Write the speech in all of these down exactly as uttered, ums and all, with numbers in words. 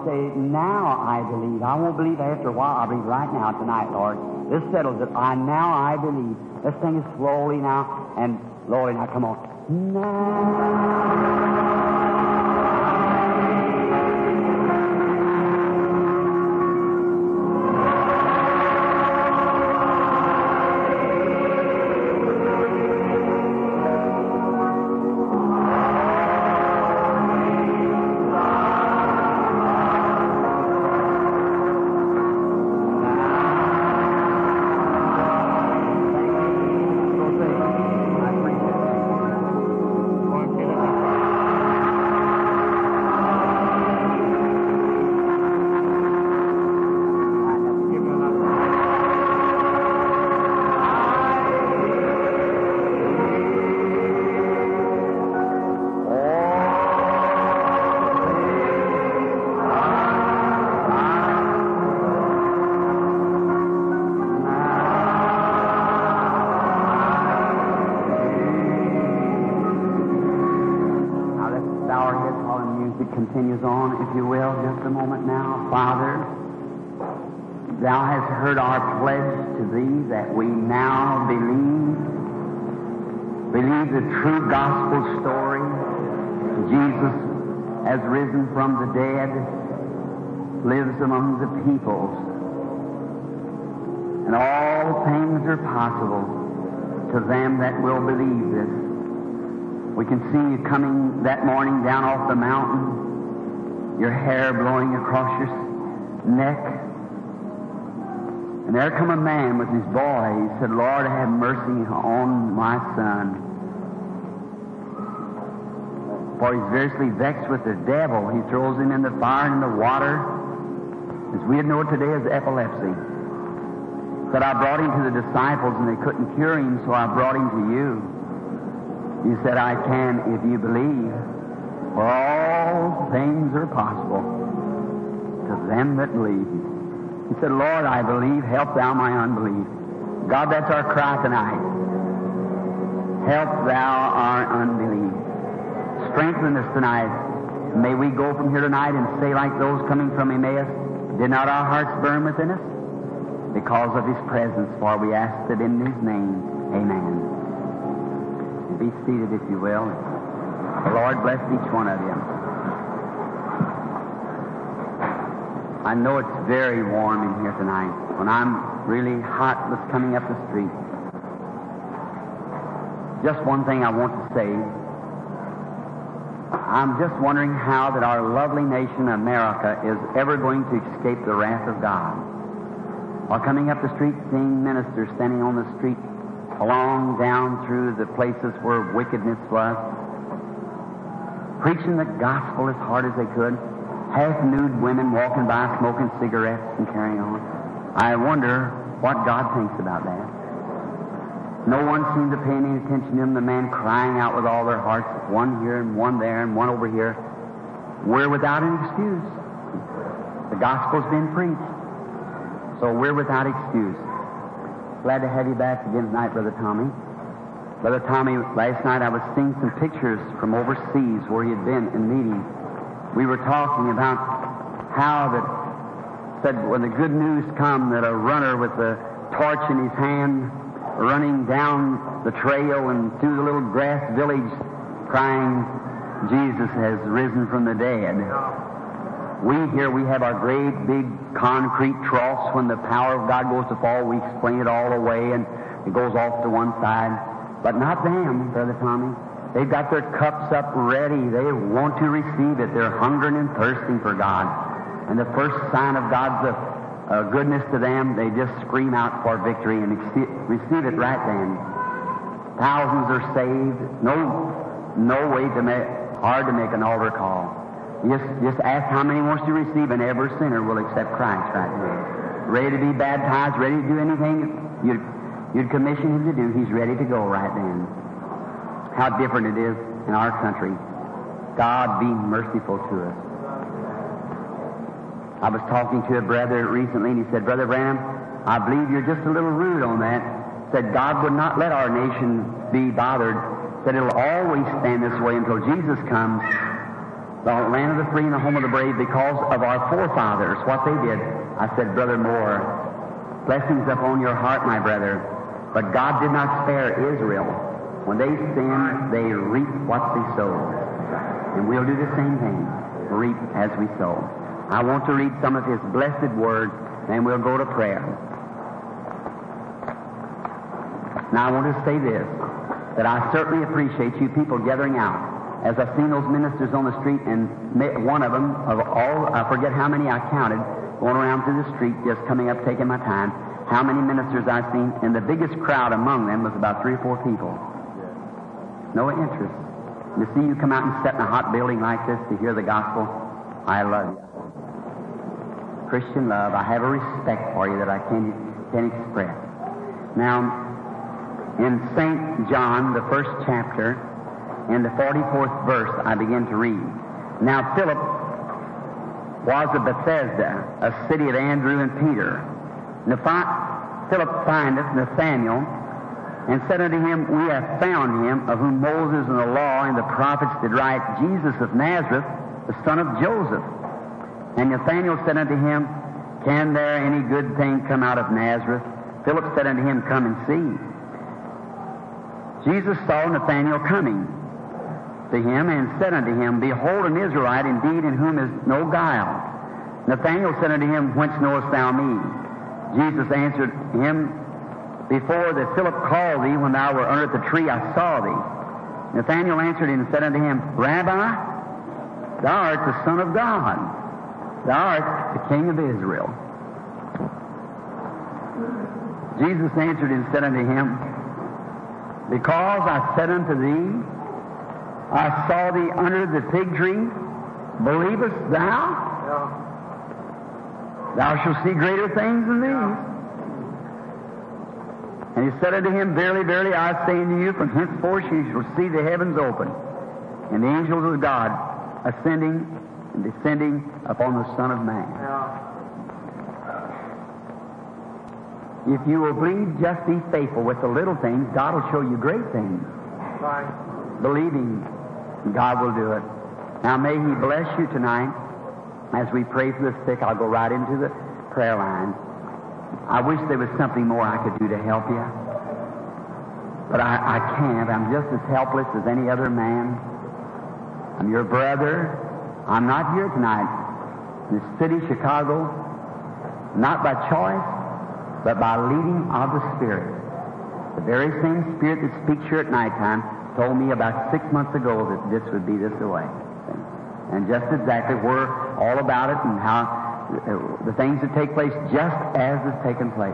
say, now I believe. I won't believe after a while. I believe right now, tonight, Lord. This settles it. I Now I believe. Let's sing it slowly now. And, Lord, now come on. Now. Continues on, if you will, just a moment now. Father, Thou hast heard our pledge to Thee that we now believe, believe the true gospel story. Jesus has risen from the dead, lives among the peoples, and all things are possible to them that will believe this. We can see you coming that morning down off the mountain, your hair blowing across your neck. And there come a man with his boy. He said, Lord, have mercy on my son. For he's variously vexed with the devil. He throws him in the fire and in the water, as we know today as epilepsy. Said, I brought him to the disciples and they couldn't cure him, so I brought him to you. You said, I can if you believe. For all things are possible to them that believe. He said, Lord, I believe. Help thou my unbelief. God, that's our cry tonight. Help thou our unbelief. Strengthen us tonight. May we go from here tonight and say like those coming from Emmaus, did not our hearts burn within us? Because of His presence, for we ask it in His name. Amen. Be seated, if you will. The Lord bless each one of you. I know it's very warm in here tonight. When I'm really hot, was coming up the street. Just one thing I want to say. I'm just wondering how that our lovely nation, America, is ever going to escape the wrath of God. While coming up the street, seeing ministers standing on the street, along down through the places where wickedness was, preaching the gospel as hard as they could, half-nude women walking by smoking cigarettes and carrying on. I wonder what God thinks about that. No one seemed to pay any attention to him, the man crying out with all their hearts, one here and one there and one over here. We're without an excuse. The gospel's been preached, so we're without excuse. Glad to have you back again tonight, Brother Tommy. Brother Tommy, last night I was seeing some pictures from overseas where he had been in meetings. We were talking about how that said when the good news come that a runner with a torch in his hand running down the trail and through the little grass village crying, Jesus has risen from the dead. We here, we have our great big concrete troughs. When the power of God goes to fall, we explain it all away and it goes off to one side. But not them, Brother Tommy. They've got their cups up ready. They want to receive it. They're hungering and thirsting for God. And the first sign of God's uh, uh, goodness to them, they just scream out for victory and ex- receive it right then. Thousands are saved. No, no way to make, hard to make an altar call. Just, just ask how many wants to receive, and every sinner will accept Christ right now. Ready to be baptized, ready to do anything you'd, you'd commission him to do, he's ready to go right then. How different it is in our country. God be merciful to us. I was talking to a brother recently, and he said, Brother Branham, I believe you're just a little rude on that. Said God would not let our nation be bothered. Said it'll always stand this way until Jesus comes. the land of the free and the home of the brave, because of our forefathers, what they did. I said, Brother Moore, blessings upon your heart, my brother. But God did not spare Israel. When they sinned, they reaped what they sowed. And we'll do the same thing, reap as we sow. I want to read some of His blessed word, and we'll go to prayer. Now I want to say this, that I certainly appreciate you people gathering out. As I've seen those ministers on the street, and one of them, of all, I forget how many I counted, going around through the street, just coming up, taking my time, how many ministers I've seen, and the biggest crowd among them was about three or four people. No interest. To see you come out and sit in a hot building like this to hear the gospel, I love you. Christian love, I have a respect for you that I can't, can't express. Now, in Saint John, the first chapter, in the forty-fourth verse, I begin to read. Now Philip was of Bethsaida, a city of Andrew and Peter. Nephi- Philip findeth Nathanael, and said unto him, We have found him, of whom Moses and the law and the prophets did write, Jesus of Nazareth, the son of Joseph. And Nathanael said unto him, Can there any good thing come out of Nazareth? Philip said unto him, Come and see. Jesus saw Nathanael coming to him, and said unto him, Behold, an Israelite indeed, in whom is no guile. Nathanael said unto him, Whence knowest thou me? Jesus answered him, Before that Philip called thee, when thou wert under the tree, I saw thee. Nathanael answered and said unto him, Rabbi, thou art the Son of God. Thou art the King of Israel. Jesus answered and said unto him, Because I said unto thee, I saw thee under the fig tree, believest thou? Yeah. Thou shalt see greater things than these. Yeah. And he said unto him, Verily, verily, I say unto you, from henceforth you shall see the heavens open, and the angels of God ascending and descending upon the Son of Man. Yeah. If you will believe, just be faithful with the little things, God will show you great things. Right. Believing, God will do it. Now may He bless you tonight. As we pray for the sick, I'll go right into the prayer line. I wish there was something more I could do to help you. But I, I can't. I'm just as helpless as any other man. I'm your brother. I'm not here tonight in the city of Chicago, not by choice, but by leading of the Spirit. The very same Spirit that speaks here at nighttime told me about six months ago that this would be this way. And just exactly we're all about it, and how the things that take place just as it's taken place.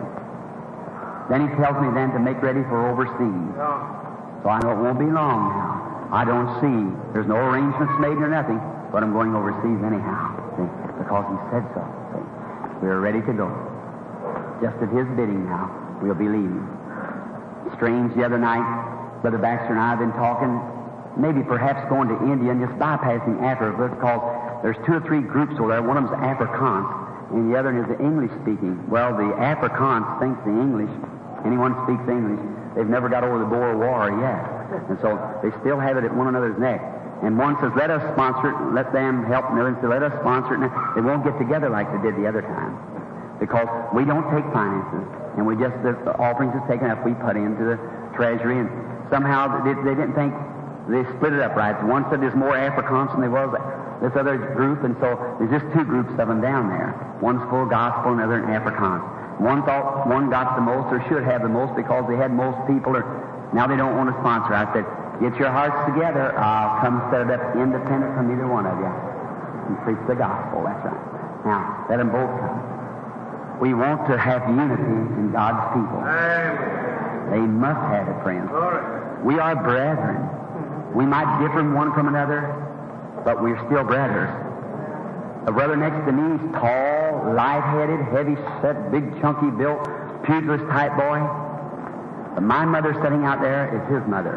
Then he tells me then to make ready for overseas. So I know it won't be long now. I don't see, there's no arrangements made or nothing, but I'm going overseas anyhow, see, because he said so. See. We're ready to go. Just at his bidding now, we'll be leaving. Strange, the other night, Brother Baxter and I have been talking, maybe perhaps going to India and just bypassing Africa, because there's two or three groups over there. One of them's Afrikaans, and the other is the English-speaking. Well, the Afrikaans thinks the English. Anyone speaks English. They've never got over the Boer War yet. And so they still have it at one another's neck. And one says, let us sponsor it, let them help, and the other says, let us sponsor it. And they won't get together like they did the other time, because we don't take finances, and we just, the offerings is taken up, we put into the treasury, and somehow they, they didn't think, they split it up right. One said there's more Afrikaans than there was this other group, and so there's just two groups of them down there. One's full gospel, and the other in Afrikaans. One thought one got the most, or should have the most, because they had most people, or now they don't want to sponsor. I said, get your hearts together. I'll come set it up independent from either one of you and preach the gospel. That's right. Now, let them both come. We want to have unity in God's people. Amen. They must have it, friends. We are brethren. We might differ one from another, but we're still brothers. A brother next to me is tall, light-headed, heavy-set, big, chunky built, pugilist type boy. But my mother sitting out there is his mother.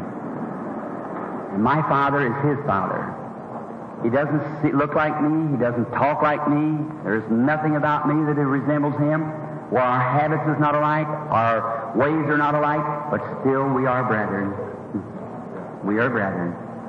And my father is his father. He doesn't see, look like me. He doesn't talk like me. There's nothing about me that resembles him. Well, our habits is not alike. Our ways are not alike. But still we are brethren. We are brethren.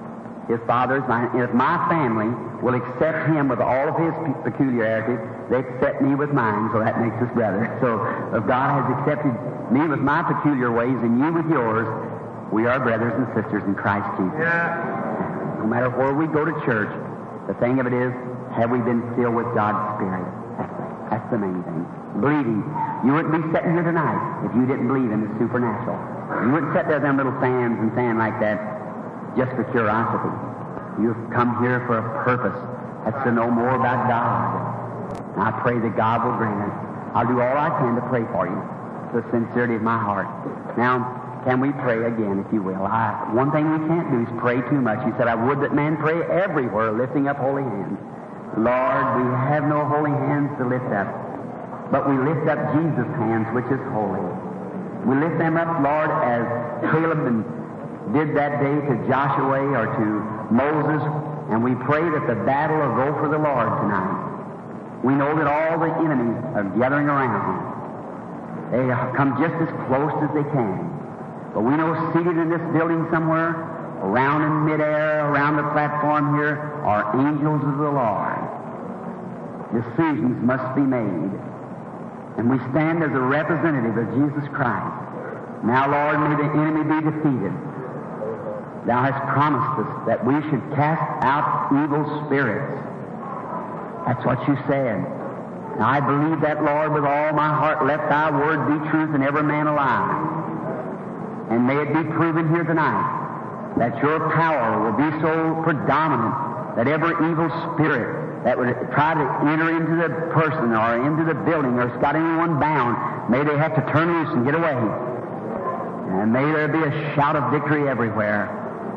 His Father is mine. And if my family will accept Him with all of His peculiarities, they accept me with mine, so that makes us brothers. So if God has accepted me with my peculiar ways and you with yours, we are brothers and sisters in Christ Jesus. Yeah. No matter where we go to church, the thing of it is, have we been filled with God's Spirit? That's the, that's the main thing. Believing. You wouldn't be sitting here tonight if you didn't believe in the supernatural. You wouldn't sit there with them little fans and saying like that just for curiosity. You've come here for a purpose. That's to know more about God. And I pray that God will grant it. I'll do all I can to pray for you. The sincerity of my heart. Now, can we pray again, if you will? I, one thing we can't do is pray too much. He said, I would that man pray everywhere, lifting up holy hands. Lord, we have no holy hands to lift up, but we lift up Jesus' hands, which is holy. We lift them up, Lord, as Caleb did that day to Joshua or to Moses, and we pray that the battle will go for the Lord tonight. We know that all the enemies are gathering around. They come just as close as they can. But we know seated in this building somewhere, around in midair, around the platform here, are angels of the Lord. Decisions must be made. And we stand as a representative of Jesus Christ. Now, Lord, may the enemy be defeated. Thou hast promised us that we should cast out evil spirits. That's what you said. Now, I believe that, Lord, with all my heart. Let thy word be truth and every man a lie. And may it be proven here tonight that your power will be so predominant that every evil spirit that would try to enter into the person or into the building or has got anyone bound, may they have to turn loose and get away. And may there be a shout of victory everywhere.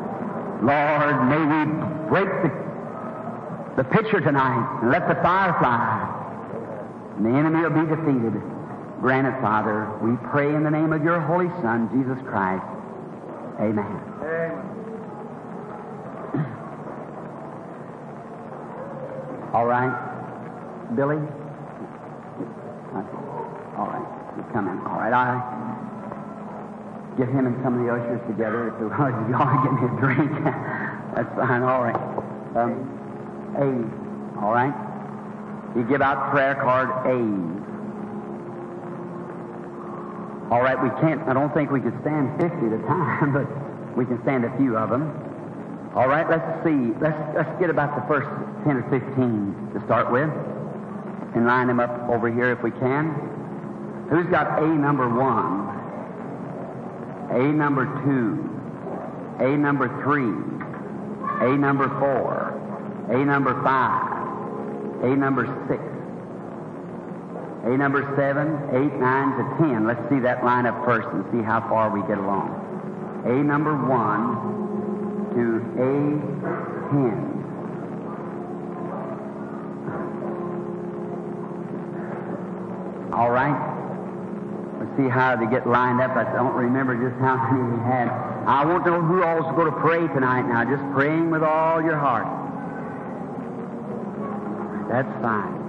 Lord, may we break the, the pitcher tonight and let the fire fly. And the enemy will be defeated. Grant it, Father. We pray in the name of your Holy Son, Jesus Christ. Amen. Amen. All right. Billy? All right. You come in. All right. I get him and some of the ushers together. If y'all are getting a drink, that's fine. All right. Um, A. All right. You give out prayer card A. All right, we can't, I don't think we could stand fifty at a time, but we can stand a few of them. All right, let's see. Let's, let's get about the first ten or fifteen to start with and line them up over here if we can. Who's got A number one? A number two? A number three? A number four? A number five? A number six? A number seven, eight, nine to ten. Let's see that line up first and see how far we get along. A number one to A ten. All right. Let's see how they get lined up. I don't remember just how many we had. I want to know who all is going to pray tonight now. Just praying with all your heart. That's fine.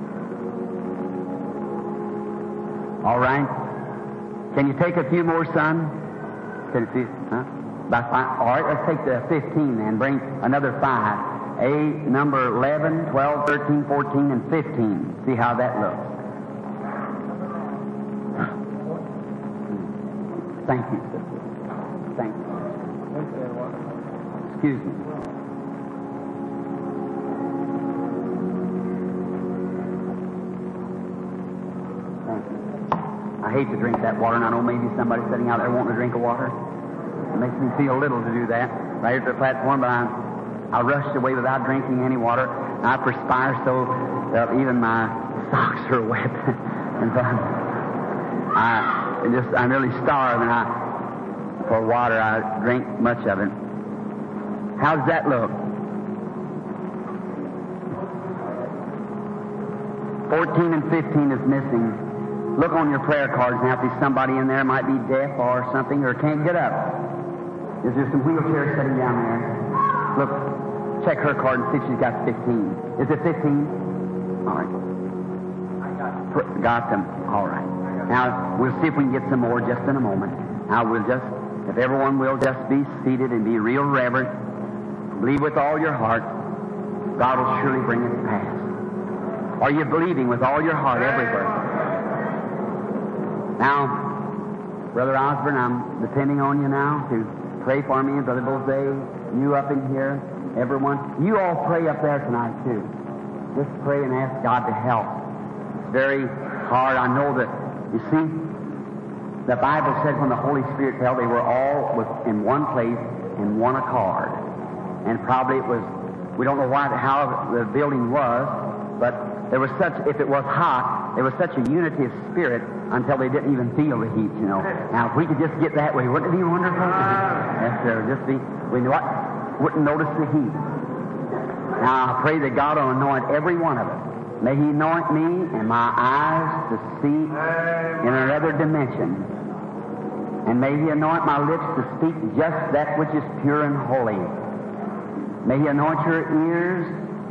All right. Can you take a few more, son? Can you see? Huh? About five. All right, let's take the fifteen then. Bring another five. A number eleven, twelve, thirteen, fourteen, and fifteen. See how that looks. Thank you, sister. Thank you. Excuse me. I hate to drink that water, and I know maybe somebody sitting out there wanting a drink of water. It makes me feel little to do that right at the platform, but I, I rushed away without drinking any water. I perspire so that even my socks are wet. And so I just, I'm really starved, and I, for water, I drink much of it. How does that look? fourteen and fifteen is missing. Look on your prayer cards now if there's somebody in there might be deaf or something or can't get up. Is there some wheelchairs sitting down there? Look, check her card and see if she's got fifteen. Is it fifteen? All right. I got it. Pr- got them. All right. Now, we'll see if we can get some more just in a moment. Now, we'll just, if everyone will just be seated and be real reverent. believe with all your heart, God will surely bring it to pass. Are you believing with all your heart everywhere? Now, Brother Osborne, I'm depending on you now to pray for me, and Brother Bose, you up in here, everyone. You all pray up there tonight, too. Just pray and ask God to help. It's very hard. I know that, you see, the Bible said when the Holy Spirit fell, they were all in one place in one accord. And probably it was, we don't know why, how the building was, but there was such, if it was hot, there was such a unity of spirit until they didn't even feel the heat, you know. Now, if we could just get that way, wouldn't it be wonderful? Yes, sir. Just be, we what, wouldn't notice the heat. Now, I pray that God will anoint every one of us. May He anoint me and my eyes to see in another dimension. And may He anoint my lips to speak just that which is pure and holy. May He anoint your ears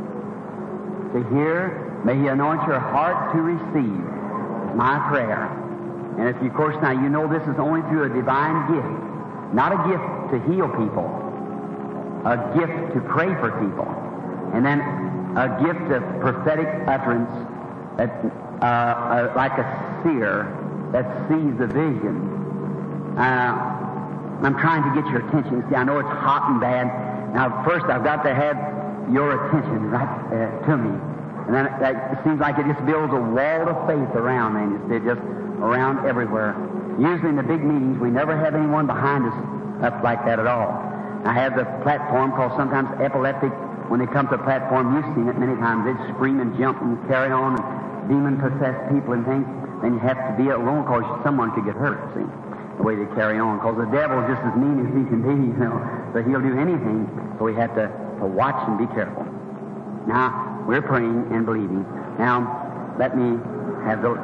to hear. May He anoint your heart to receive. My prayer. And if you, of course, now you know this is only through a divine gift. Not a gift to heal people. A gift to pray for people. And then a gift of prophetic utterance that, uh, uh, like a seer that sees the vision. Uh, I'm trying to get your attention. See, I know it's hot and bad. Now, first I've got to have your attention right uh, to me. And then it, it seems like it just builds a wall of faith around me. It's just around everywhere. Usually in the big meetings, we never have anyone behind us up like that at all. I have the platform called sometimes epileptic. When they come to the platform, you've seen it many times. They'd scream and jump and carry on, and demon-possessed people and things. Then you have to be alone because someone could get hurt, see, the way they carry on. Because the devil is just as mean as he can be, you know. So he'll do anything, so we have to, to watch and be careful. Now, we're praying and believing. Now, let me have the...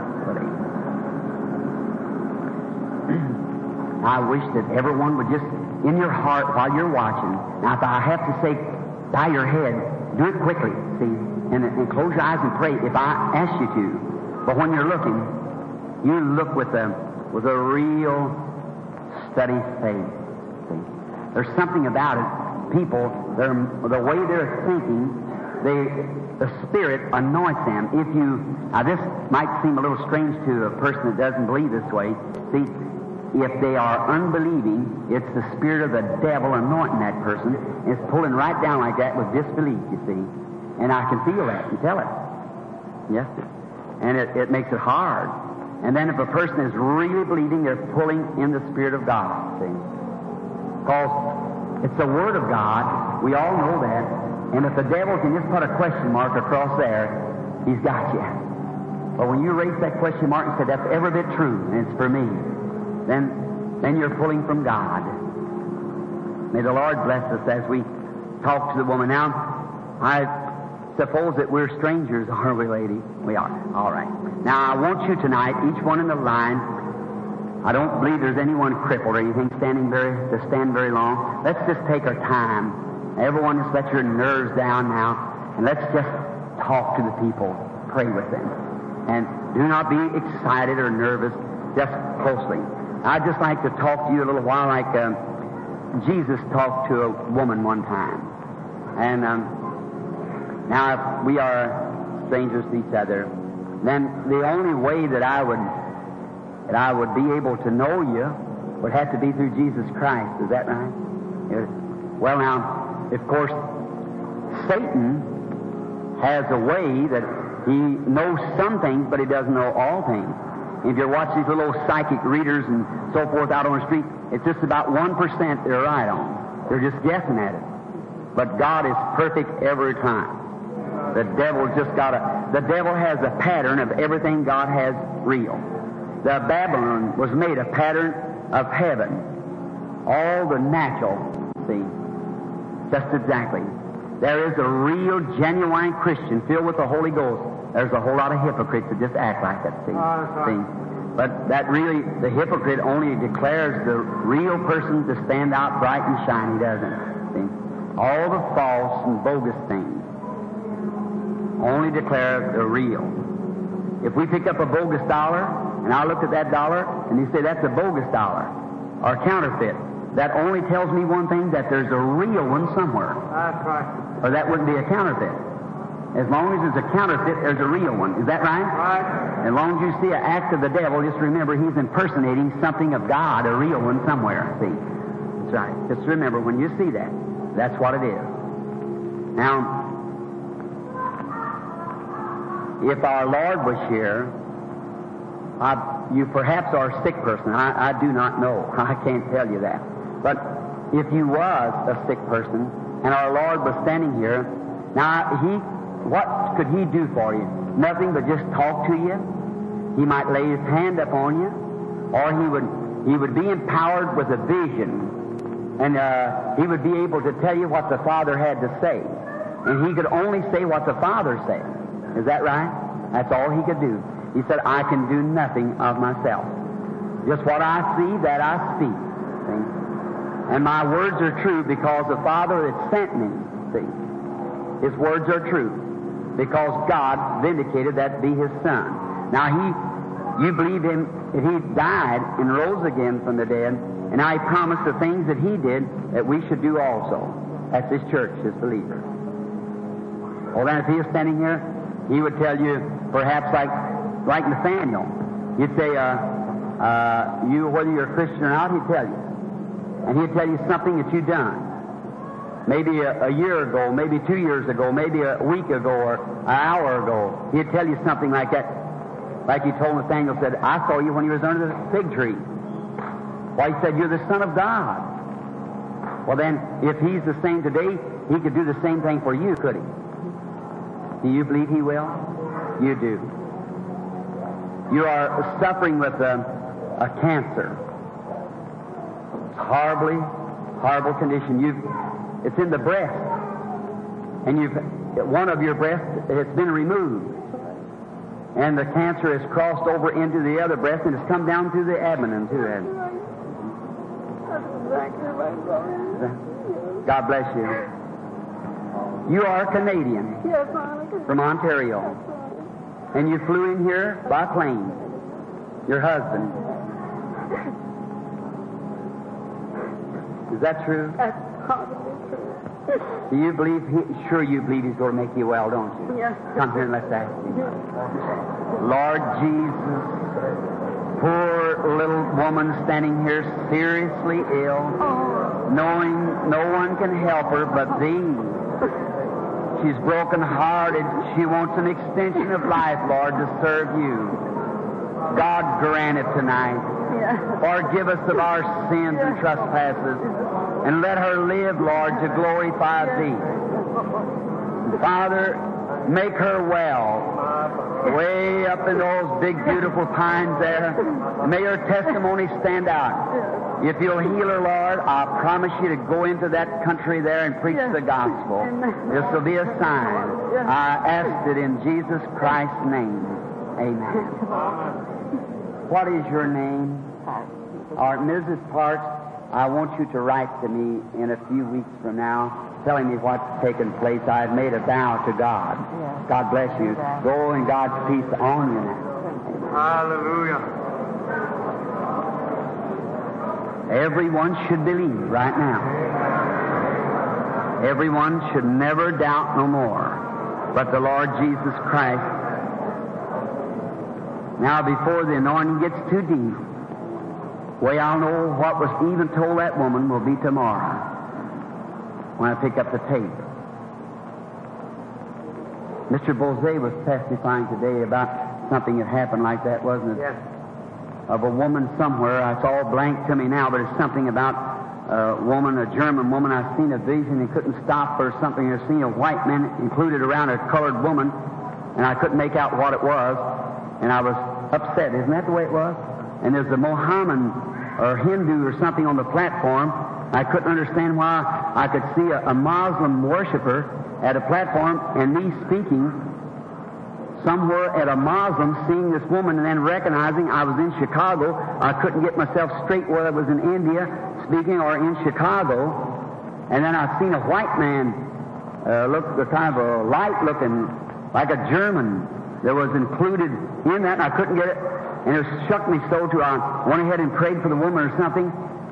I wish that everyone would just, in your heart, while you're watching, now if I have to say, bow your head, do it quickly, see, and, and close your eyes and pray if I ask you to. But when you're looking, you look with a, with a real steady faith, see. There's something about it. People, the way they're thinking, they, the Spirit anoints them. If you, now this might seem a little strange to a person that doesn't believe this way. See, if they are unbelieving, it's the spirit of the devil anointing that person. It's pulling right down like that with disbelief, you see. And I can feel that and tell it. Yes, sir. And it, it makes it hard. And then if a person is really believing, they're pulling in the Spirit of God, see. Because it's the Word of God. We all know that. And if the devil can just put a question mark across there, he's got you. But when you raise that question mark and say, that's every bit true, and it's for me, then, then you're pulling from God. May the Lord bless us as we talk to the woman. Now, I suppose that we're strangers, are we, lady? We are. All right. Now, I want you tonight, each one in the line, I don't believe there's anyone crippled or anything standing very, to stand very long. Let's just take our time. Everyone, just let your nerves down now, and let's just talk to the people, pray with them. And do not be excited or nervous, just closely. I'd just like to talk to you a little while like uh, Jesus talked to a woman one time. And um, now, if we are strangers to each other, then the only way that I would that I would be able to know you would have to be through Jesus Christ. Is that right? Yes. Well, now, of course, Satan has a way that he knows some things, but he doesn't know all things. If you watch these little psychic readers and so forth out on the street, it's just about one percent they're right on. They're just guessing at it. But God is perfect every time. The devil just got a, the devil has a pattern of everything God has real. The Babylon was made a pattern of heaven. All the natural, see, just exactly. There is a real, genuine Christian filled with the Holy Ghost. There's a whole lot of hypocrites that just act like that, see. Oh, see? But that really, the hypocrite only declares the real person to stand out bright and shiny, doesn't it? See? All the false and bogus things only declare the real. If we pick up a bogus dollar, and I look at that dollar, and you say that's a bogus dollar, or counterfeit, that only tells me one thing, that there's a real one somewhere. That's right. Or that wouldn't be a counterfeit. As long as there's a counterfeit, there's a real one. Is that right? Right. As long as you see an act of the devil, just remember he's impersonating something of God, a real one somewhere. See? That's right. Just remember, when you see that, that's what it is. Now, if our Lord was here, I, you perhaps are a sick person. I, I do not know. I can't tell you that. But if you was a sick person and our Lord was standing here, now he, what could he do for you? Nothing but just talk to you. He might lay his hand upon you, or he would he would be empowered with a vision, and uh, he would be able to tell you what the Father had to say, and he could only say what the Father said. Is that right? That's all he could do. He said, I can do nothing of myself. Just what I see, that I speak. See? And my words are true because the Father that sent me, see, his words are true because God vindicated that to be his Son. Now, he, you believe him, that he died and rose again from the dead, and now he promised the things that he did that we should do also. That's his church, his believers. Well, then if he was standing here, he would tell you, perhaps like like Nathaniel, you'd say, uh, uh, you, whether you're a Christian or not, he'd tell you. And he'd tell you something that you've done. Maybe a, a year ago, maybe two years ago, maybe a week ago, or an hour ago. He'd tell you something like that. Like he told Nathaniel, said, I saw you when you was under the fig tree. Why, he said, you're the Son of God. Well, then, if he's the same today, he could do the same thing for you, could he? Do you believe he will? You do. You are suffering with a, a cancer. Horribly, horrible condition. You've, it's in the breast. And you've, one of your breasts has been removed. And the cancer has crossed over into the other breast and has come down through the abdomen, too. God bless you. You are Canadian. Yes, Monica. From Ontario. And you flew in here by plane. Your husband. Is that true? That's probably true. Do you believe, he, sure you believe he's going to make you well, don't you? Yes. Come here and let's ask him. Lord Jesus, poor little woman standing here seriously ill, Oh. knowing no one can help her but thee. She's broken-hearted. She wants an extension of life, Lord, to serve you. God grant it tonight. Yes. Forgive us of our sins and trespasses, and let her live, Lord, to glorify Thee. Father, make her well, way up in those big, beautiful pines there. May her testimony stand out. If you'll heal her, Lord, I promise you to go into that country there and preach Yes. the gospel. Amen. This will be a sign. Yes. I asked it in Jesus Christ's name. Amen. What is your name? All right, Missus Parks, I want you to write to me in a few weeks from now telling me what's taken place. I've made a vow to God. Yes. God bless you. Go in God's peace on you now. Hallelujah. Everyone should believe right now. Everyone should never doubt no more but the Lord Jesus Christ. Now, before the anointing gets too deep, way I'll know what was even told that woman will be tomorrow when I pick up the tape. Mister Bozay was testifying today about something that happened like that, wasn't it? Yes. Of a woman somewhere. It's all blank to me now, but it's something about a woman, a German woman. I've seen a vision and couldn't stop or something. I've seen a white man included around a colored woman, and I couldn't make out what it was, and I was upset. Isn't that the way it was? And there's a Mohammedan or Hindu or something on the platform. I couldn't understand why I could see a, a Muslim worshiper at a platform and me speaking somewhere at a Muslim, seeing this woman and then recognizing I was in Chicago. I couldn't get myself straight whether I was in India speaking or in Chicago. And then I seen a white man uh, look kind of a light looking like a German that was included in that, and I couldn't get it. And it shook me so to I went ahead and prayed for the woman or something.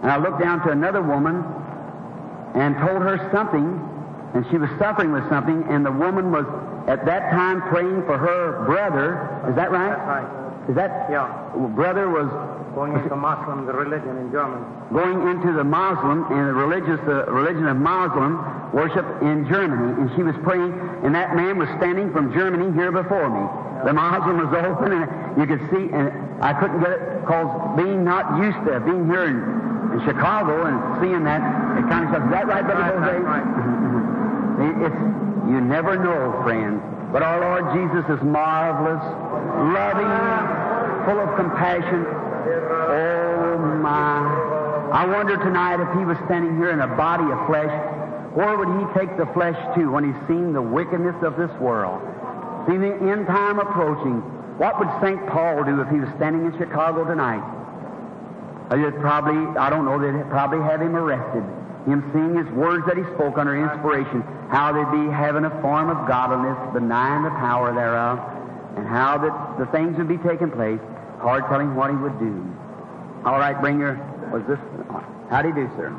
And I looked down to another woman and told her something, and she was suffering with something, and the woman was at that time praying for her brother. Is that right? That's right. Is that? Yeah. Brother was Going into Muslim, the religion in Germany. going into the Muslim and the religious the religion of Muslim worship in Germany, and she was praying, and that man was standing from Germany here before me. The Muslim was open, and you could see, and I couldn't get it because being not used to being here in, in Chicago and seeing that, it kind of says, is that right, Brother Right, Jose? right, right. It's, you never know, friends. But our Lord Jesus is marvelous, loving, full of compassion. Oh, my. I wonder tonight if he was standing here in a body of flesh, where would he take the flesh to when he's seen the wickedness of this world? See the end time approaching. What would Saint Paul do if he was standing in Chicago tonight? They'd probably, I don't know, they'd probably have him arrested. Him seeing his words that he spoke under inspiration, how they'd be having a form of godliness, denying the power thereof, and how that the things would be taking place. Hard telling what he would do. All right, bring your, was this, how do you do, sir?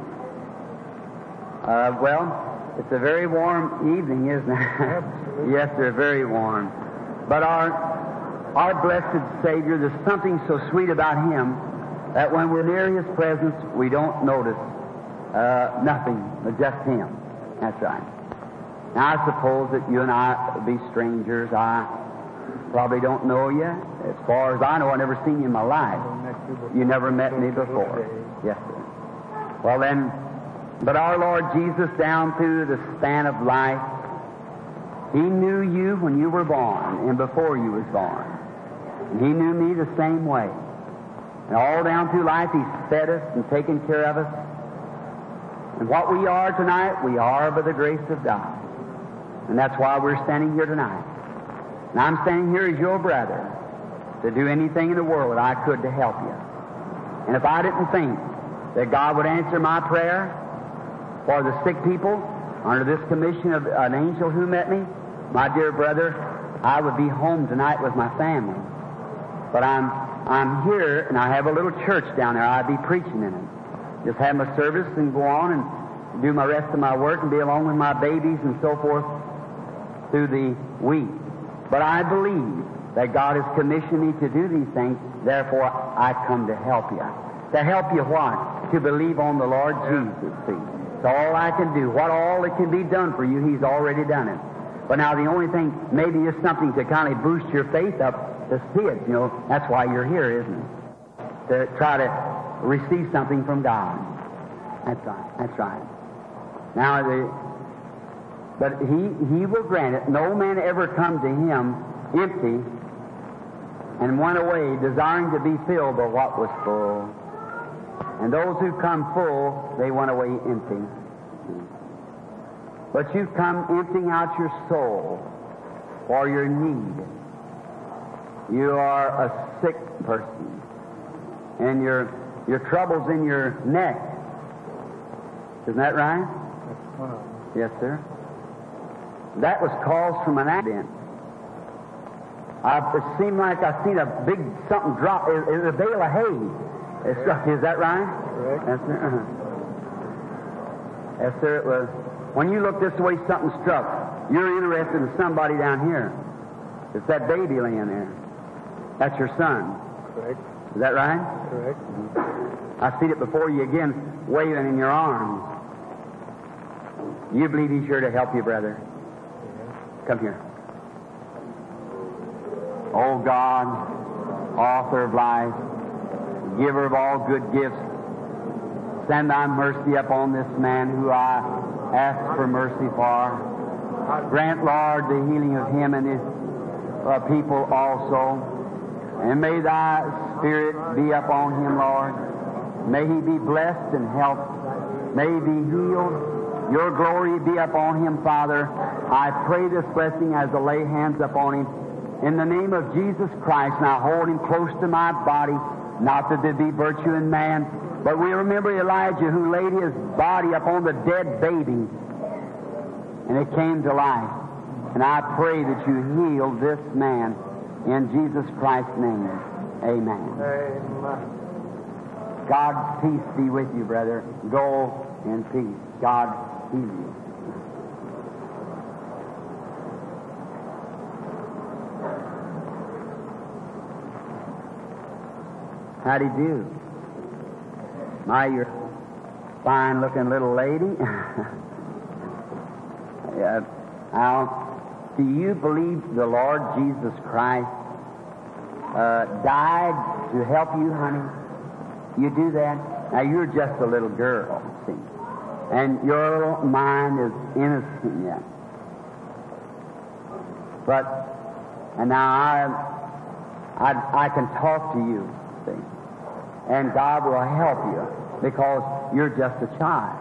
Uh, well, it's a very warm evening, isn't it? Yes, sir, very warm. But our, our blessed Savior, there's something so sweet about Him that when we're near His presence, we don't notice uh, nothing but just Him. That's right. Now, I suppose that you and I be strangers. I probably don't know you. As far as I know, I've never seen you in my life. You never met me before. Yes, sir. Well, then, but our Lord Jesus, down through the span of life, He knew you when you were born and before you was born. And He knew me the same way. And all down through life, He's fed us and taken care of us. And what we are tonight, we are by the grace of God. And that's why we're standing here tonight. And I'm standing here as your brother to do anything in the world that I could to help you. And if I didn't think that God would answer my prayer for the sick people under this commission of an angel who met me, my dear brother, I would be home tonight with my family. But I'm I'm here, and I have a little church down there. I'd be preaching in it. Just have my service and go on and do my rest of my work and be along with my babies and so forth through the week. But I believe that God has commissioned me to do these things, therefore I come to help you. To help you what? To believe on the Lord Jesus, see. It's all I can do. What all that can be done for you, He's already done it. But now the only thing, maybe is something to kind of boost your faith up to see it. You know, that's why you're here, isn't it? To try to receive something from God. That's right. That's right. Now, the, but He He will grant it. No man ever come to Him empty and went away desiring to be filled by what was full. And those who come full, they went away empty. But you've come emptying out your soul for your need. You are a sick person, and your your trouble's in your neck. Isn't that right? Yes, sir. That was caused from an accident. I, it seemed like I seen a big something drop. It, it was a bale of hay. It struck. Is that right? Correct. Yes, sir. Uh-huh. Yes, sir. It was. When you look this way, something struck. You're interested in somebody down here. It's that baby laying there. That's your son. Correct. Is that right? Correct. I see it before you again, waving in your arms. You believe He's here to help you, brother. Come here. Oh God, author of life, giver of all good gifts, send Thy mercy upon this man who I ask for mercy for. Grant, Lord, the healing of him and his uh, people also. And may Thy Spirit be upon him, Lord. May he be blessed and helped. May he be healed. Your glory be upon him, Father. I pray this blessing as I lay hands upon him. In the name of Jesus Christ, and I hold him close to my body. Not that there be virtue in man, but we remember Elijah who laid his body upon the dead baby, and it came to life. And I pray that you heal this man in Jesus Christ's name. Amen. Amen. God's peace be with you, brother. Go in peace. God heal you. How do you do? My, you're a fine-looking little lady. uh, now, do you believe the Lord Jesus Christ uh, died to help you, honey? You do that? Now, you're just a little girl, see, and your little mind is innocent yet. But, and now I, I, I can talk to you, see, and God will help you because you're just a child.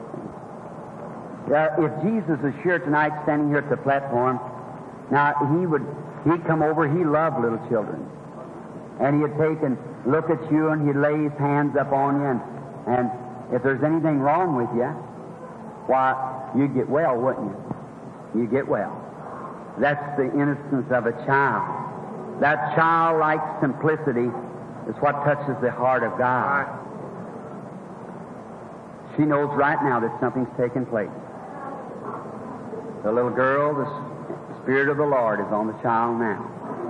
Uh, if Jesus was here tonight, standing here at the platform, now he would, he'd come over, he loved little children. And he'd take and look at you and he'd lay his hands up on you, and, and if there's anything wrong with you, why, you'd get well, wouldn't you? You get well. That's the innocence of a child. That childlike simplicity is what touches the heart of God. She knows right now that something's taken place. The little girl, the Spirit of the Lord is on the child now.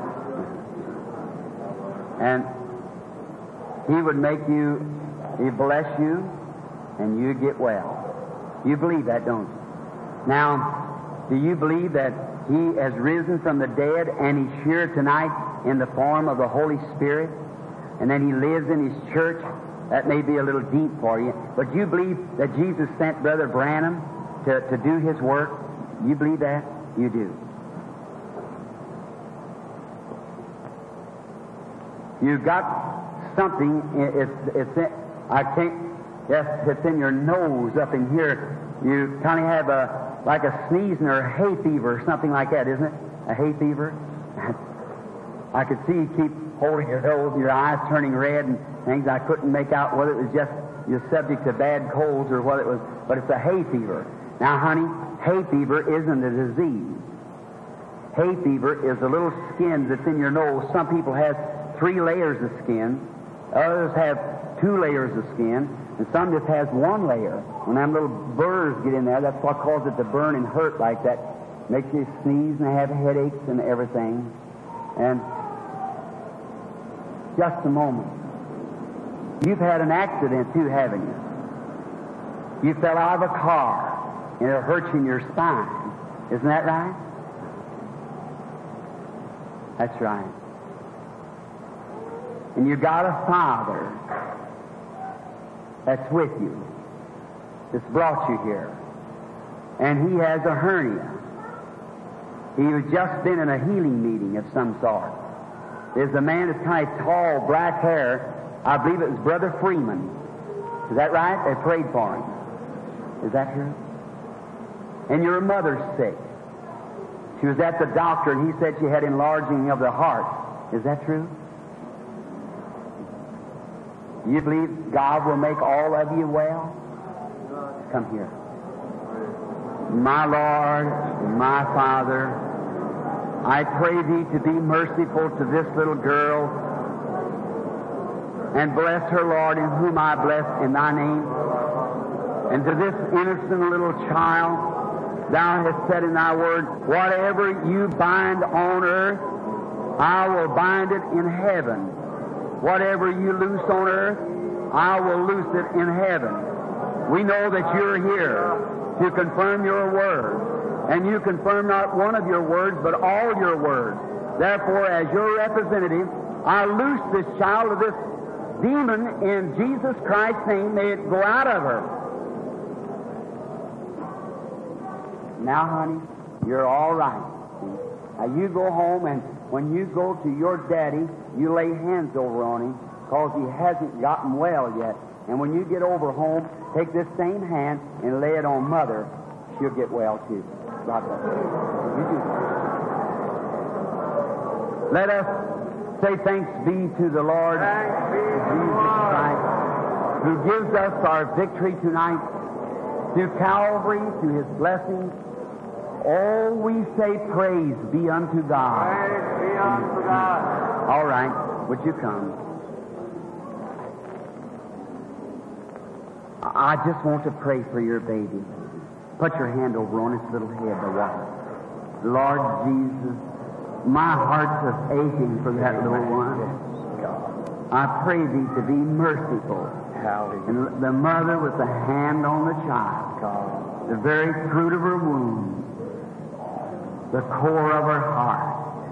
And He would make you, He bless you, and you get well. You believe that, don't you? Now, do you believe that He has risen from the dead and He's here tonight in the form of the Holy Spirit? And then He lives in His church? That may be a little deep for you. But you believe that Jesus sent Brother Branham to, to do His work? You believe that? You do. You've got something, it's, it's, I can't, yes, it's in your nose up in here. You kind of have a, like a sneezing or a hay fever or something like that, isn't it? A hay fever? I could see you keep holding your nose and your eyes turning red and things. I couldn't make out whether it was just you're subject to bad colds or what it was, but it's a hay fever. Now, honey, hay fever isn't a disease. Hay fever is a little skin that's in your nose. Some people have three layers of skin. Others have two layers of skin. And some just has one layer. When them little burrs get in there, that's what causes it to burn and hurt like that. Makes you sneeze and have headaches and everything. And just a moment. You've had an accident too, haven't you? You fell out of a car and it hurts you in your spine. Isn't that right? That's right. And you got a Father that's with you, that's brought you here. And He has a hernia. He has just been in a healing meeting of some sort. There's a man that's kind of tall, black hair. I believe it was Brother Freeman. Is that right? They prayed for him. Is that true? And your mother's sick. She was at the doctor and he said she had enlarging of the heart. Is that true? You believe God will make all of you well? Come here. My Lord, my Father, I pray Thee to be merciful to this little girl and bless her, Lord, in whom I bless in Thy name. And to this innocent little child, Thou hast said in Thy word, whatever you bind on earth, I will bind it in heaven. Whatever you loose on earth, I will loose it in heaven. We know that You're here to confirm Your word. And You confirm not one of Your words, but all Your words. Therefore, as Your representative, I loose this child of this demon in Jesus Christ's name. May it go out of her. Now, honey, you're all right. Now, you go home, and when you go to your daddy, you lay hands over on him because he hasn't gotten well yet. And when you get over home, take this same hand and lay it on Mother. She'll get well, too. God bless you. You do. Let us say thanks be to the Lord Jesus Christ, who gives us our victory tonight through Calvary, through His blessings. Oh, we say praise be unto God. Praise be unto God. All right, would you come? I just want to pray for your baby. Put your hand over on its little head to watch. Lord Jesus, my heart's aching for that little one. I pray thee to be merciful. And the mother with the hand on the child, the very fruit of her womb, the core of her heart.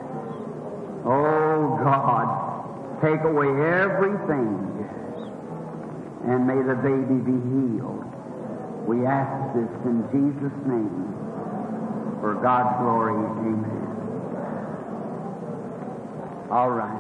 Oh God, take away everything and may the baby be healed. We ask this in Jesus' name. For God's glory, amen. All right.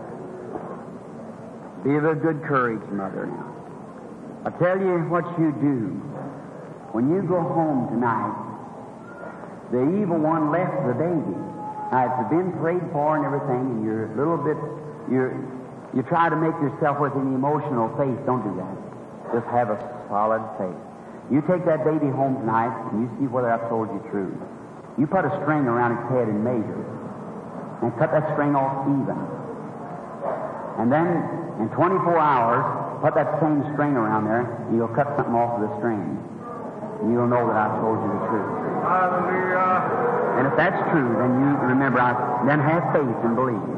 Be of good courage, Mother, now. I tell you what you do. When you go home tonight, the evil one left the baby. Now, it's been prayed for and everything, and you're a little bit, you're, you try to make yourself with an emotional faith. Don't do that. Just have a solid faith. You take that baby home tonight, and you see whether I've told you true. You put a string around its head and measure, and cut that string off even. And then, in twenty-four hours, put that same string around there, and you'll cut something off of the string. And you'll know that I've told you the truth. Hallelujah. And if that's true, then you remember, I, then have faith and believe.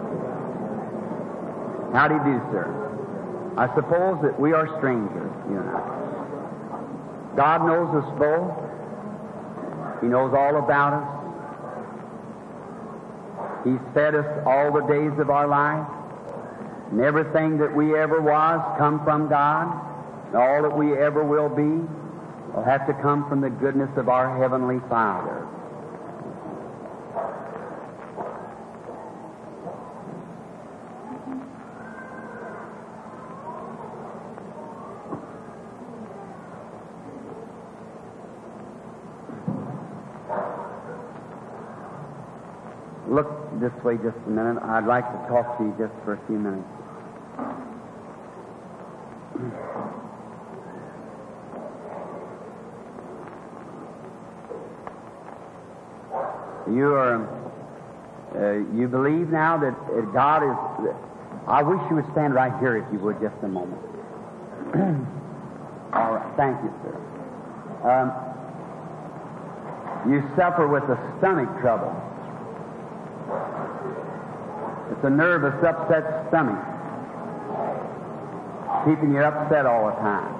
How do you do, sir? I suppose that we are strangers, you and I. God knows us both. He knows all about us. He's fed us all the days of our life. And everything that we ever was come from God. And all that we ever will be will have to come from the goodness of our Heavenly Father. Look this way just a minute. I'd like to talk to you just for a few minutes. You are, uh, you believe now that uh, God is, uh, I wish you would stand right here if you would just a moment. All right, thank you, sir. Um, you suffer with a stomach trouble. It's a nervous, upset stomach, keeping you upset all the time.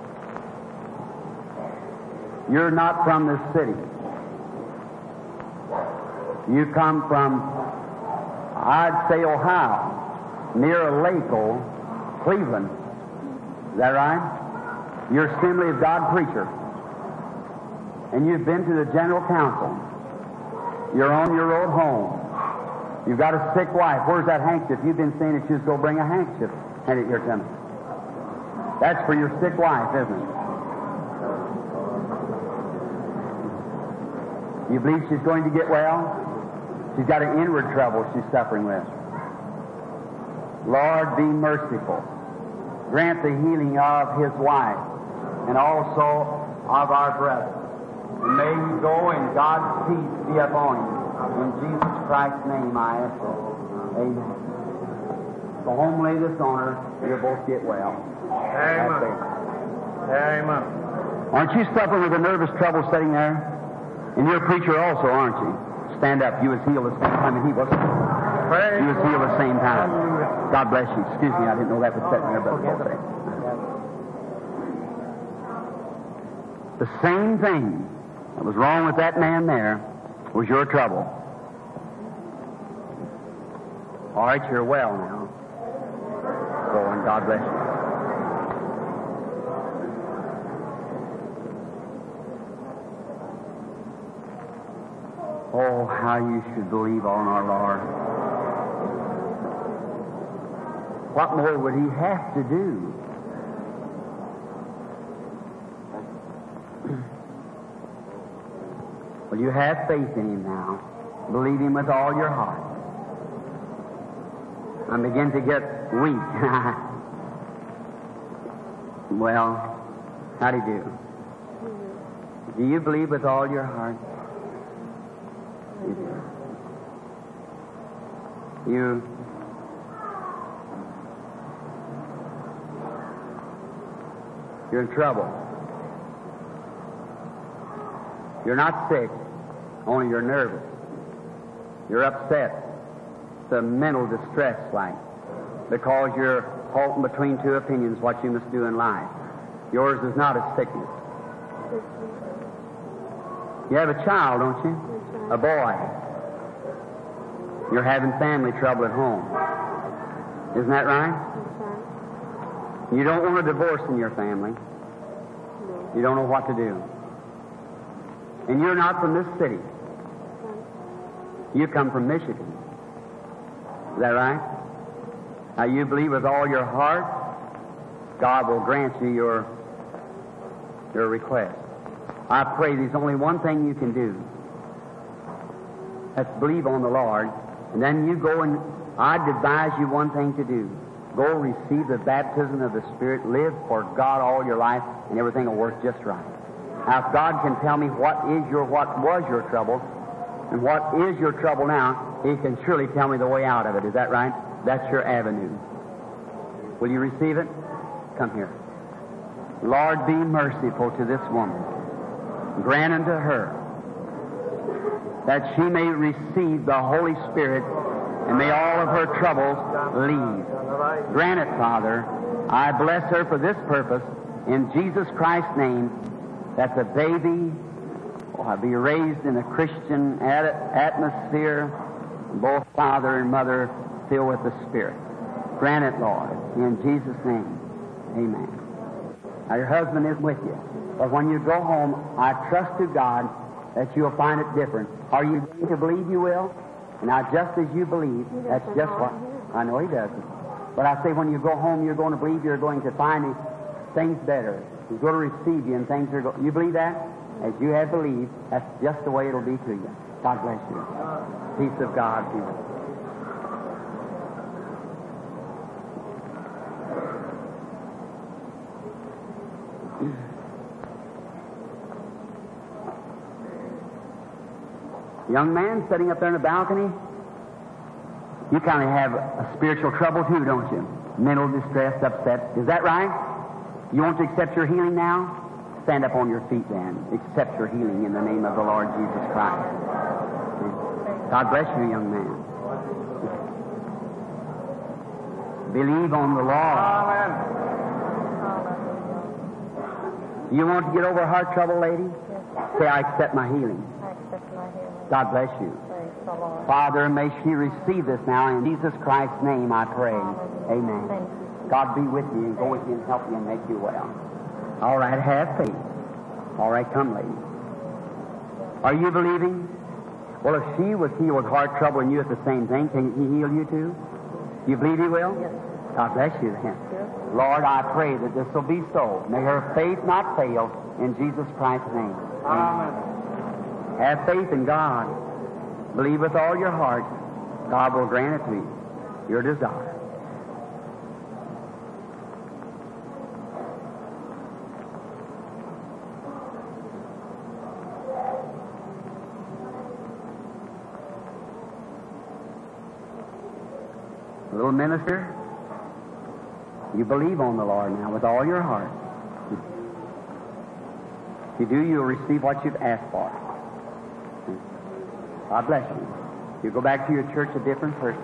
You're not from the city. You come from, I'd say, Ohio, near a lake, old Cleveland. Is that right? You're Assembly of God preacher. And you've been to the General Council. You're on your road home. You've got a sick wife. Where's that handkerchief? You've been saying that you was going to bring a handkerchief. Hand it here to me. That's for your sick wife, isn't it? You believe she's going to get well? She's got an inward trouble she's suffering with. Lord, be merciful. Grant the healing of his wife and also of our brother. And may he go and God's peace be upon him. In Jesus Christ's name I ask it. Amen. Go home, lay this on her, and you'll both get well. Amen. Amen. Aren't you suffering with a nervous trouble sitting there? And you're a preacher also, aren't you? Stand up. You was healed at the same time and he was. Praise You was healed at the same time. God bless you. Excuse me, I didn't know that was sitting there, but the same thing that was wrong with that man there was your trouble. All right, you're well now. Go and God bless you. Oh, how you should believe on our Lord. What more would he have to do? Well, you have faith in him now. Believe him with all your heart. I begin to get weak. Well, how do you do? Do you believe with all your heart? You You're in trouble. You're not sick, only you're nervous. You're upset. It's a mental distress, like, because you're halting between two opinions what you must do in life. Yours is not a sickness. You have a child, don't you? A boy. You're having family trouble at home. Isn't that right? You don't want a divorce in your family. You don't know what to do. And you're not from this city. You come from Michigan. Is that right? Now you believe with all your heart, God will grant you your, your request. I pray there's only one thing you can do. That's believe on the Lord. And then you go and I'd advise you one thing to do. Go receive the baptism of the Spirit. Live for God all your life, and everything will work just right. Now, if God can tell me what is your, what was your trouble, and what is your trouble now, He can surely tell me the way out of it. Is that right? That's your avenue. Will you receive it? Come here. Lord, be merciful to this woman. Grant unto her that she may receive the Holy Spirit, and may all of her troubles leave. Grant it, Father. I bless her for this purpose in Jesus Christ's name, that the baby will be raised in a Christian at- atmosphere, both father and mother filled with the Spirit. Grant it, Lord, in Jesus' name. Amen. Now, your husband is with you, but when you go home, I trust to God that you'll find it different. Are you going to believe you will? Now, just as you believe, that's just what... I know he doesn't. But I say when you go home, you're going to believe you're going to find things better. He's going to receive you and things are going... You believe that? As you have believed, that's just the way it'll be to you. God bless you. Peace of God be with you. Young man sitting up there in the balcony, you kind of have a spiritual trouble too, don't you? Mental distress, upset. Is that right? You want to accept your healing now? Stand up on your feet then. Accept your healing in the name of the Lord Jesus Christ. God bless you, young man. Believe on the Lord. Amen. You want to get over heart trouble, lady? Say, I accept my healing. I accept my healing. God bless you. Praise the Lord. Father, may she receive this now in Jesus Christ's name, I pray. Amen. Thank you. God be with you and go with you and help you and make you well. All right, have faith. All right, come, lady. Are you believing? Well, if she was healed with heart trouble and you at the same thing, can He heal you too? You believe He will? Yes. God bless you then. Lord, I pray that this will be so. May her faith not fail in Jesus Christ's name. Amen. Have faith in God. Believe with all your heart. God will grant it to you. Your desire. Little minister, you believe on the Lord now with all your heart. If you do, you'll receive what you've asked for. God bless you. You go back to your church a different person.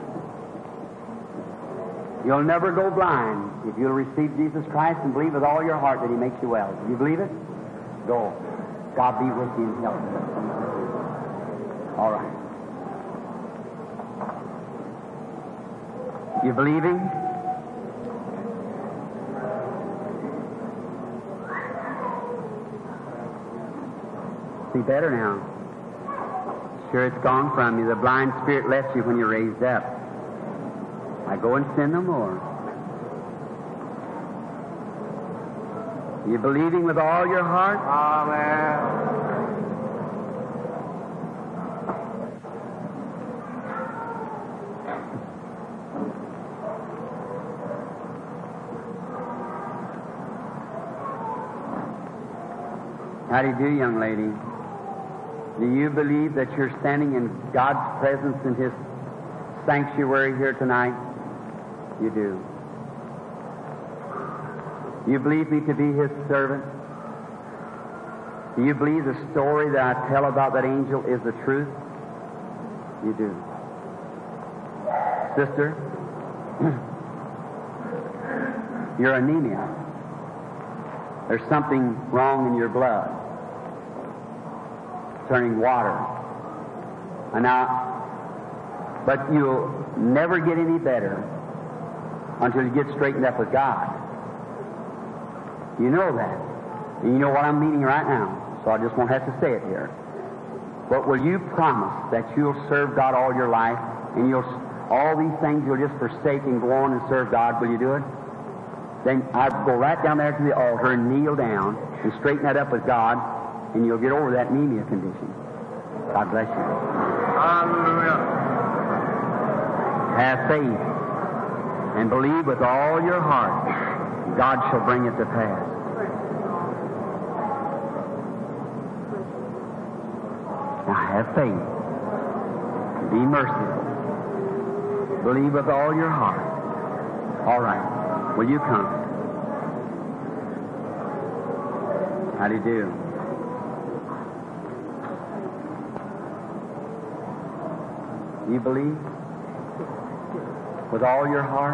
You'll never go blind if you'll receive Jesus Christ and believe with all your heart that He makes you well. Do you believe it? Go. God be with you and help you. All right. You believing? See better now. Sure, it's gone from you. The blind spirit left you when you raised up. I go and sin no more. You believing with all your heart? Amen. How do you do, young lady? Do you believe that you're standing in God's presence in His sanctuary here tonight? You do. You believe me to be His servant? Do you believe the story that I tell about that angel is the truth? You do. Sister, you're anemia. There's something wrong in your blood, turning water. And now, but you'll never get any better until you get straightened up with God. You know that. And you know what I'm meaning right now, so I just won't have to say it here. But will you promise that you'll serve God all your life, and you'll all these things you'll just forsake and go on and serve God? Will you do it? Then I'll go right down there to the altar and kneel down and straighten that up with God, and you'll get over that anemia condition. God bless you. Hallelujah. Have faith and believe with all your heart. God shall bring it to pass. Now have faith. Be merciful. Believe with all your heart. All right. Will you come? How do you do? You believe? With all your heart?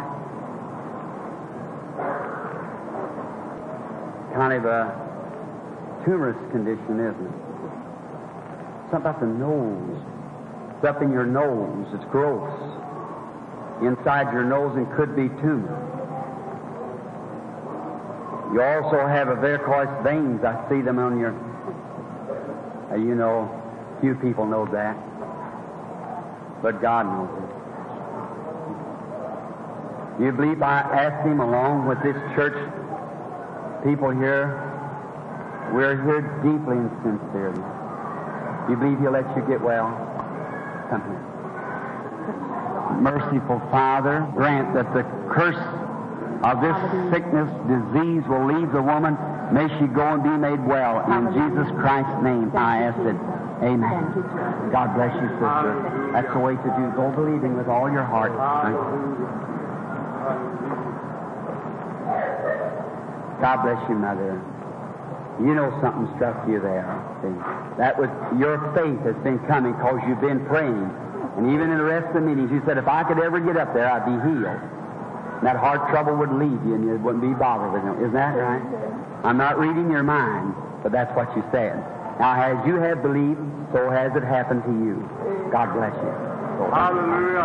Kind of a tumorous condition, isn't it? Something about the nose. It's up in your nose. It's gross. Inside your nose and could be tumor. You also have a varicose veins. I see them on your... Uh, you know, few people know that. But God knows it. You believe I asked Him along with this church people here, we're here deeply and sincerely. You believe He'll let you get well? Come here. Merciful Father, grant that the curse of this sickness, disease will leave the woman. May she go and be made well. In Jesus Christ's name I ask it. Amen. God bless you, sister. That's the way to do. Go believing with all your heart. God bless you, Mother. You know something struck you there. See? That was your faith has been coming because you've been praying. And even in the rest of the meetings, you said, if I could ever get up there, I'd be healed. And that heart trouble would leave you and you wouldn't be bothered with it. Isn't that right? I'm not reading your mind, but that's what you said. Now, as you have believed, so has it happened to you. God bless you. So Hallelujah.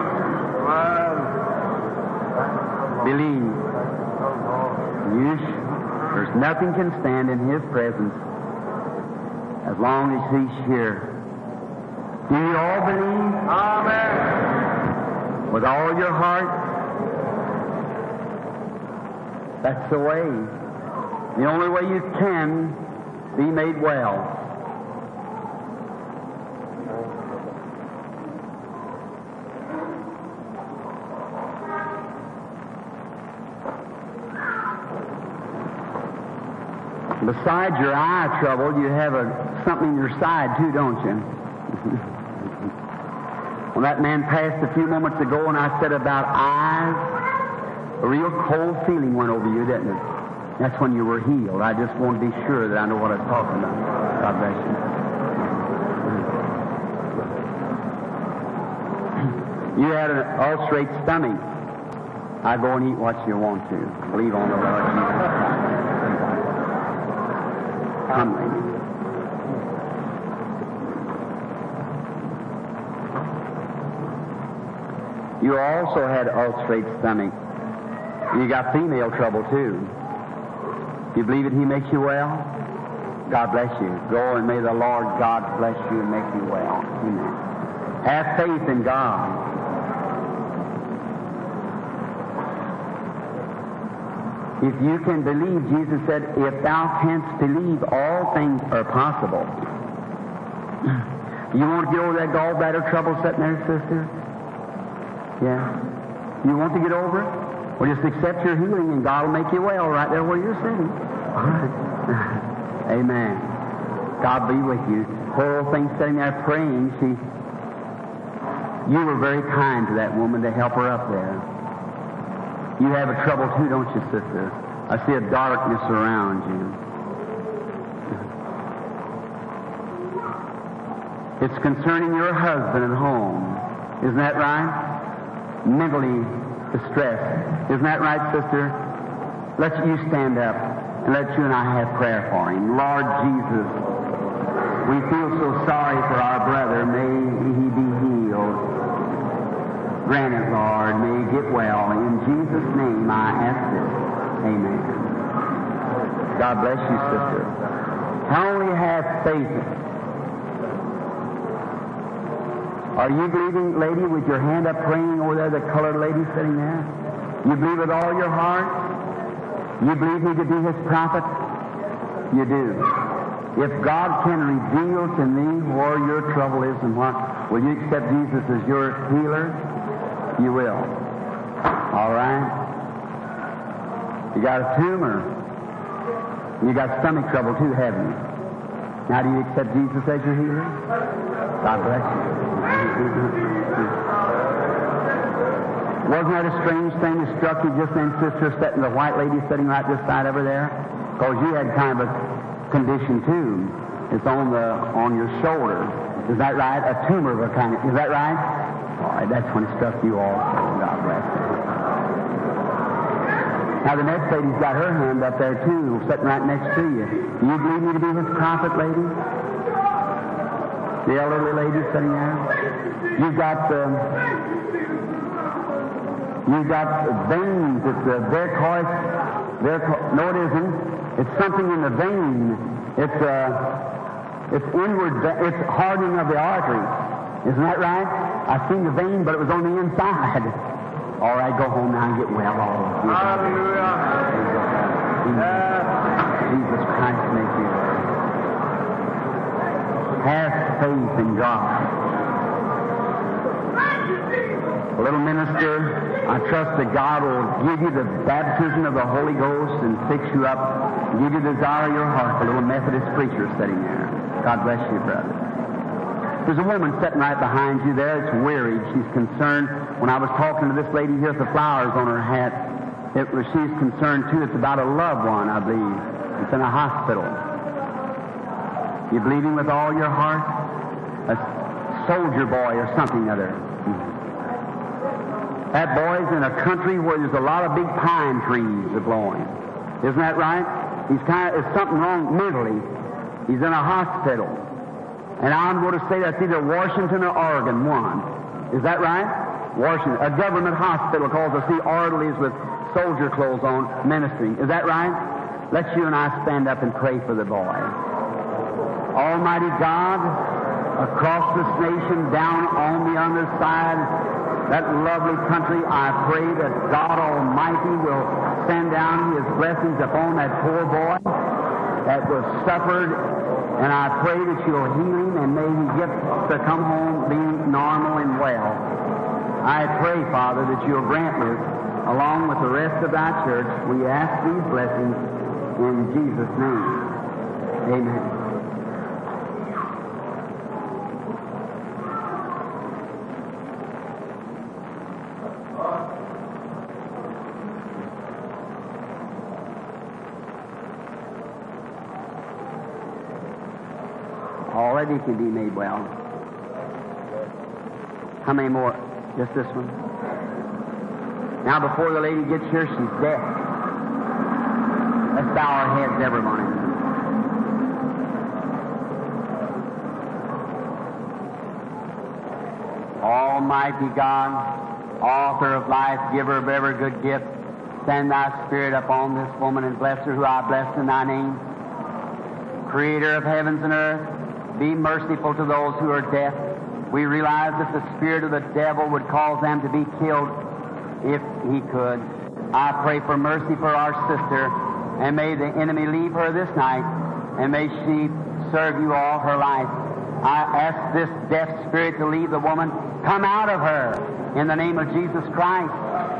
believe. You sh- there's nothing can stand in His presence as long as He's here. Do you all believe? Amen. With all your heart? That's the way. The only way you can be made well. Besides your eye trouble, you have a, something in your side too, don't you? When that man passed a few moments ago and I said about eyes, a real cold feeling went over you, didn't it? That's when you were healed. I just want to be sure that I know what I'm talking about. God bless you. You had an ulcerated stomach. I go and eat what you want to. Believe on the Lord Jesus Christ. Come, lady. You also had ulcerated stomach. You got female trouble too. You believe that He makes you well? God bless you. Go and may the Lord God bless you and make you well. Amen. Have faith in God. If you can believe, Jesus said, if thou canst believe, all things are possible. You want to get over that gallbladder trouble sitting there, sister? Yeah? You want to get over it? Well, just accept your healing and God will make you well right there where you're sitting. All right. Amen. God be with you. Poor old thing sitting there praying, she, you were very kind to that woman to help her up there. You have a trouble too, don't you, sister? I see a darkness around you. It's concerning your husband at home. Isn't that right? Mentally distressed. Isn't that right, sister? Let you stand up and let you and I have prayer for him. Lord Jesus, we feel so sorry for our brother. May he be healed. Grant it, Lord. May he get well. In Jesus' name I ask this. Amen. God bless you, sister. How we have faith. Are you believing, lady, with your hand up praying over there, the colored lady sitting there? You believe with all your heart? You believe me to be his prophet? You do. If God can reveal to me where your trouble is and what, will you accept Jesus as your healer? You will. All right? You got a tumor. You got stomach trouble too, haven't you? Now, do you accept Jesus as your healer? God bless you. Wasn't that a strange thing that struck you just then, sister, sitting, the white lady sitting right this side over there? Because you had kind of a condition too. It's on the on your shoulder. Is that right? A tumor of a kind of. Is that right? All right, that's when it struck you also. God bless you. Now the next lady's got her hand up there too, sitting right next to you. Do you believe me to be his prophet, lady? The elderly lady sitting there. You've got um, you've got veins. It's a varicose. Varico- no, it isn't. It's something in the vein. It's uh, it's inward. It's hardening of the artery. Isn't that right? I seen the vein, but it was on the inside. All right, go home now and get well. All Hallelujah. Jesus Christ, make you. Have faith in God. Little minister, I trust that God will give you the baptism of the Holy Ghost and fix you up, give you the desire of your heart. The little Methodist preacher sitting there. God bless you, brother. There's a woman sitting right behind you there. It's wearied. She's concerned. When I was talking to this lady here with the flowers on her hat, it was, she's concerned too. It's about a loved one, I believe. It's in a hospital. You believing with all your heart? A soldier boy or something other. That boy's in a country where there's a lot of big pine trees are blowing. Isn't that right? He's kind of, there's something wrong mentally. He's in a hospital. And I'm going to say that's either Washington or Oregon, one. Is that right? Washington. A government hospital, because I see orderlies with soldier clothes on ministering. Is that right? Let's you and I stand up and pray for the boy. Almighty God, across this nation, down on the other side, that lovely country, I pray that God Almighty will send down His blessings upon that poor boy that was suffered, and I pray that you'll heal him and may he get to come home being normal and well. I pray, Father, that you'll grant this along with the rest of thy church. We ask these blessings in Jesus' name. Amen. Already can be made well. How many more? Just this one? Now, before the lady gets here, she's deaf. Let's bow our heads, everyone. Almighty God, author of life, giver of every good gift, send thy Spirit upon this woman and bless her, who I bless in thy name. Creator of heavens and earth, be merciful to those who are deaf. We realize that the spirit of the devil would cause them to be killed if he could. I pray for mercy for our sister, and may the enemy leave her this night, and may she serve you all her life. I ask this deaf spirit to leave the woman. Come out of her in the name of Jesus Christ.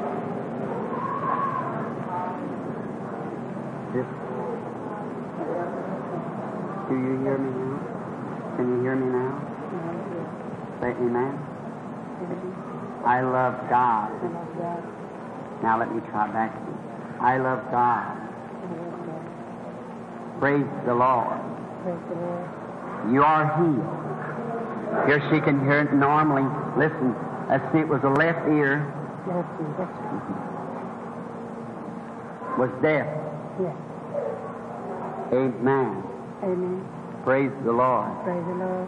Do you hear me now? Can you hear me now? Say amen. I love God. Now let me try back. I love God. Praise the Lord. Praise the Lord. You are healed. Here she can hear it normally. Listen, let's see, it was the left ear Yes, Jesus. was deaf. Yes. Amen. Amen. Praise the Lord. Praise the Lord.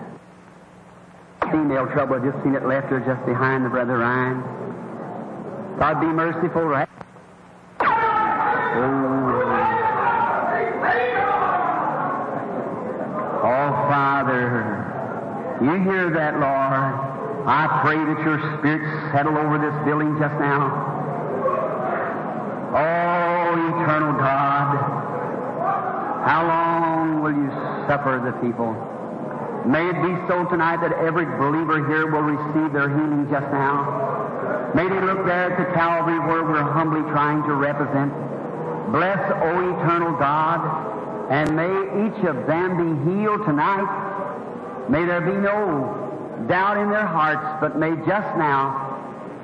Female trouble, I just seen it left her just behind the Brother Ryan. God be merciful, right? Oh, Father, you hear that, Lord. I pray that your Spirit settle over this building just now. Oh, eternal God, how long will you suffer the people? May it be so tonight that every believer here will receive their healing just now. May they look there to Calvary where we're humbly trying to represent. Bless, O eternal God, and may each of them be healed tonight. May there be no doubt in their hearts, but may just now,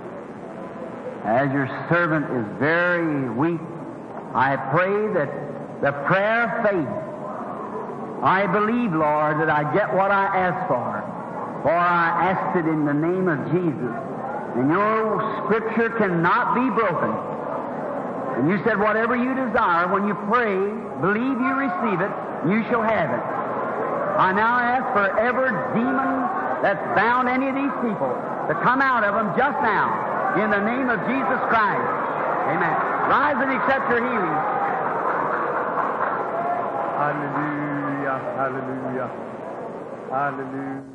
as your servant is very weak, I pray that the prayer of faith, I believe, Lord, that I get what I ask for, for I asked it in the name of Jesus. And your Scripture cannot be broken. And you said, whatever you desire, when you pray, believe you receive it, you shall have it. I now ask for every demon that's bound any of these people to come out of them just now, in the name of Jesus Christ. Amen. Rise and accept your healing. Hallelujah, hallelujah, hallelujah.